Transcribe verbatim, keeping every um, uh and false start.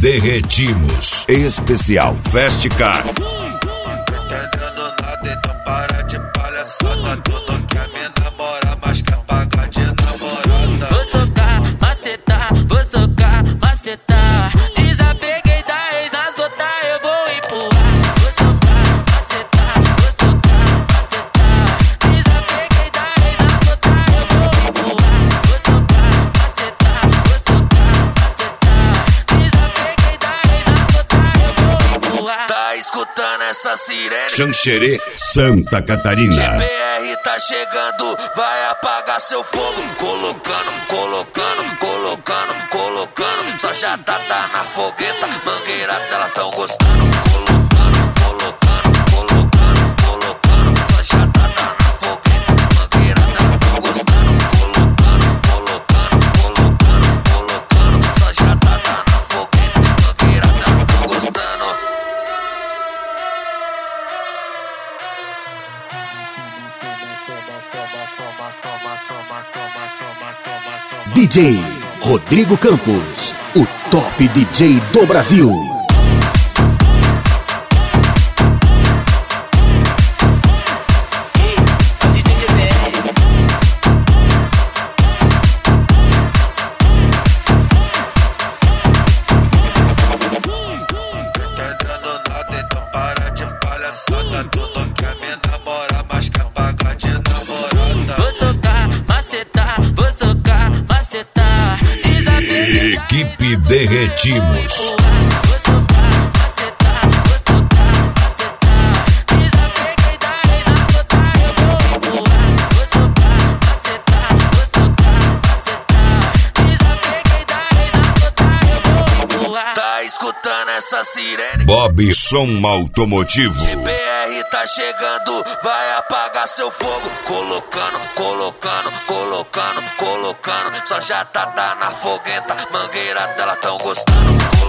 derretimos. Especial Fast Car. Entendendo nada, então para de palhaçada. Tudo quer me namorar, mas quer pagar de namorada. Vou socar, macetar, vou socar, macetar. Desapeguei da ex, nas outras eu vou empurrar. Vou socar, macetar, vou socar, macetar. Desapeguei da ex, nas outras eu vou empurrar. Vou socar, macetar, vou socar, macetar. Desapeguei da ex, nas outras eu vou empurrar. Tá escutando essa sirene? Xanxerê, Santa Catarina. G P R tá chegando, vai apagar seu fogo. Colocando, colocando, colocando, colocando. Só já tá, tá na fogueta, mangueira dela tão gostando. Colocando, colocando, colocando, colocando. Só já tá, tá na fogueta, mangueira dela tão gostando. Colocando, colocando, colocando, colocando. Só já tá, tá na fogueta, mangueira dela tão gostando. D J Rodrigo Campos, o top D J do Brasil. Entendendo nada, então para de palhaçada. Tudo quer me namorar, mas quer pagar de namorada. Vou socar, macetar, vou socar, macetar. Desapeguei da Equipe Derretimos. Vou socar, macetar, vou socar, macetar. Desapeguei da ex, nas outras eu vou empurrar. Vou socar, macetar, vou socar, macetar. Desapeguei da ex, nas outras eu vou empurrar. Tá escutando essa sirene? Bob Som Automotivo. G P R tá chegando, vai apagar seu fogo. Colocando, colocando, colocando, colocando. Só já tá, tá na fogueta, mangueira dela tão gostando.